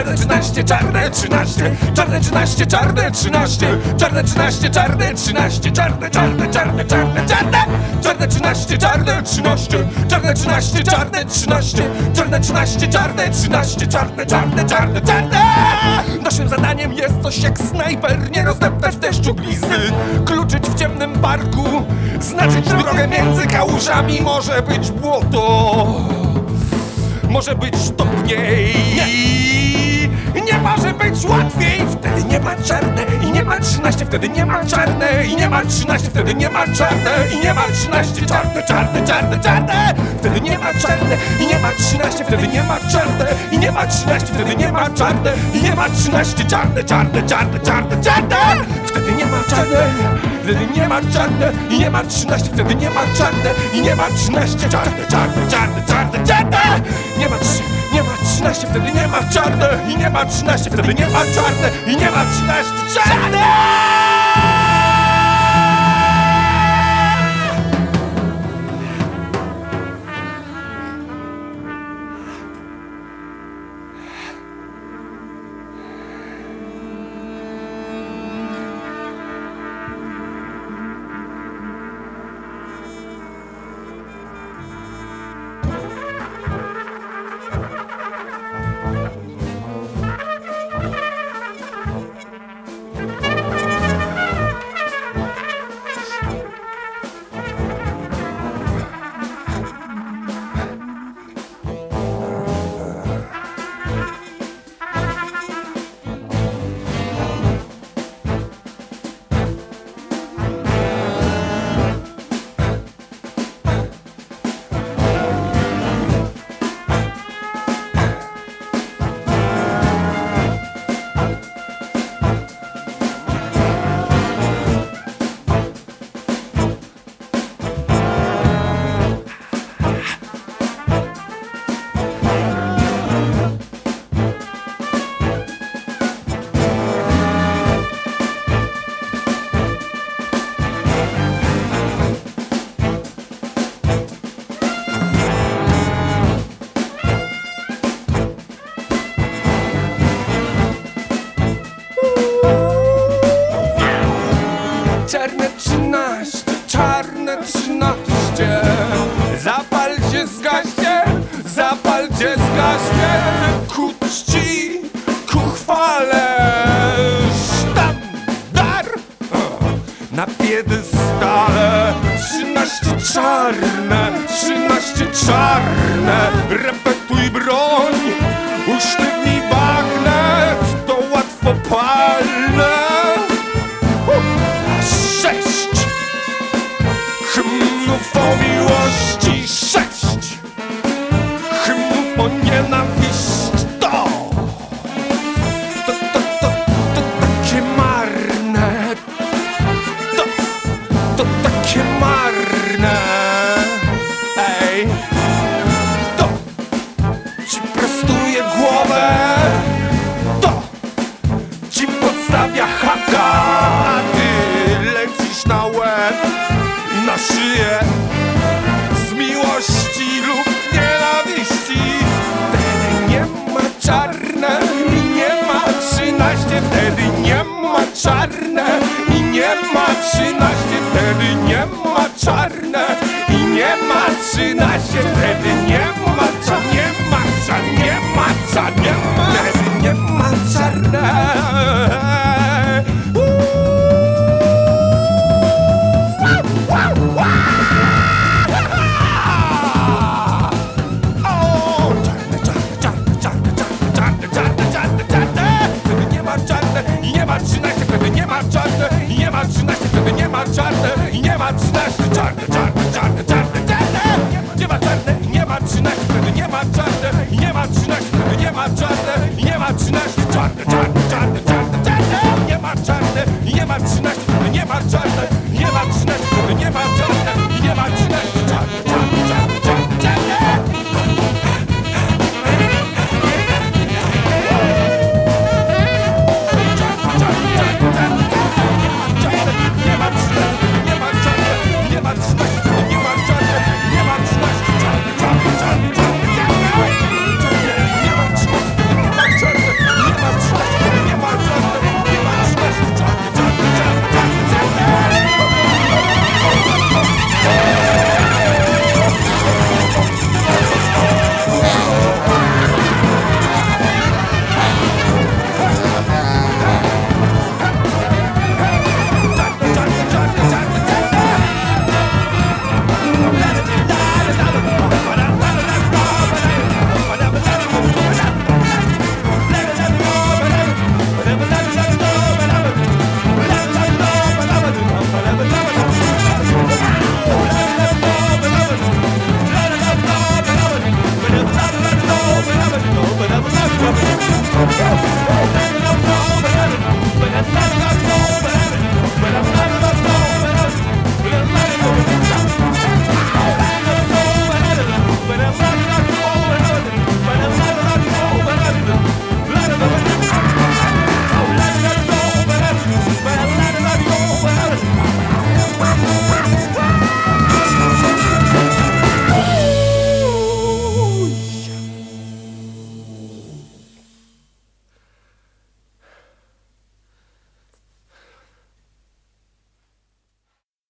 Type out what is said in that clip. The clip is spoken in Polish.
czarne 13, czarne 13, czarne 13, czarne 13, czarne 13, czarne 13, czarne, czarne, czarne, czarne, czarne, czarne 13, czarne 13, czarne 13, czarne 13, czarne 13, czarne 13, czarne, czarne, czarne, czarne. Naszym zadaniem jest coś jak snajper, nie rozdeptać w deszczu glizny, kluczyć w ciemnym parku, znaczyć drogę między kałużami. Może być błoto, może być topniej, nie może być łatwiej. Wtedy nie ma czarne i nie ma 13, wtedy nie ma czarne i nie ma 13, wtedy nie ma czarne i nie ma 13, czarne, czarne, czarne, czarne, wtedy nie ma czarne i nie ma 13, wtedy nie ma czarne i nie ma 13, wtedy nie ma czarne i nie ma 13, czarne, czarne, czarne, czarne, czarne, wtedy nie ma czarne, wtedy nie ma czarne i nie ma 13, wtedy nie ma czarne i nie ma 13, czarne, czarne, czarne, czarne, czarne, nie ma 13, wtedy nie ma czarne i nie ma 13, wtedy nie ma czarne i nie ma 13, czarne! Czarne 13, czarne 13, zapalcie, zgaście, zapalcie, zgaście, ku czci, ku chwale, sztandar na piedestale. 13 czarne, 13 czarne, repetuj broń, usztywnij bagnet, to łatwopalne. 6 hymnów o miłości, 6 hymnów o nienawiści. To takie marne, to takie marne. Ej, to ci prostuje głowę, to ci podstawia haka, a ty lecisz na łeb, na szyję, z miłości lub nienawiści. Wtedy nie ma czarne i nie ma 13, wtedy nie ma czarne i nie ma 13, wtedy nie ma czarne i nie ma 13, wtedy nie ma czarne, nie ma czarne, nie ma czarne, wtedy nie ma czarne. I nie ma 13, wtedy nie ma czarne i nie ma 13, wtedy nie ma czarne i nie ma 13, czarne, czarne, czarne, czarne, czarne, nie ma czarne i nie ma 13, wtedy nie ma czarne i nie ma 13, wtedy nie ma czarne i nie ma 13, czarne, czarne, czarne, czarne, czarne, nie ma czarne i nie ma 13, wtedy nie ma czarne i nie ma 13, wtedy nie ma czarne i nie ma 13, czarne, czarne, czarne, czarne, czarne. Nie ma 13, czarna